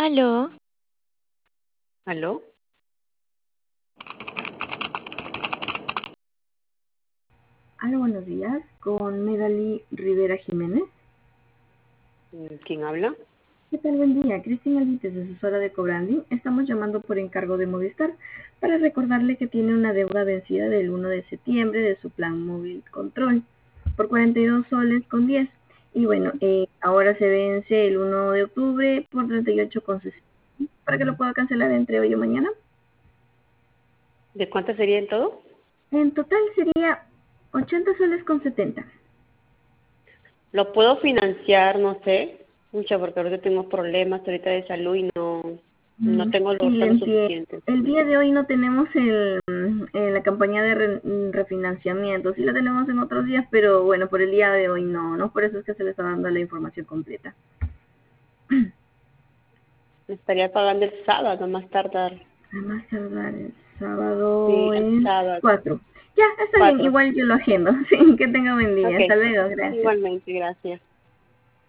Aló, ¿Aló? Hola, buenos días, con Medali Rivera Jiménez. ¿Quién habla? ¿Qué tal? Buen día, Cristina Alites, asesora de Cobranding. Estamos llamando por encargo de Movistar para recordarle que tiene una deuda vencida del 1 de septiembre de su plan móvil control por 42 soles con 10. Y bueno, ahora se vence el 1 de octubre por 38,60 para que lo pueda cancelar entre hoy o mañana. ¿De cuánto sería en todo? En total sería 80 soles con 70. ¿Lo puedo financiar? No sé. Mucha, porque ahorita tengo problemas ahorita de salud y no tengo Sí, los le recursos entiendo. suficientes. El día de hoy no tenemos la campaña de refinanciamiento. Sí la tenemos en otros días, pero bueno, por el día de hoy no. No por eso es que se le está dando la información completa. Me estaría pagando el sábado, más tardar. A más tardar el Sí, sábado el es sábado. 4. Ya, está bien. 4. Igual yo lo agendo. Sí, que tenga buen día. Ok. Hasta luego. Gracias. Igualmente, gracias.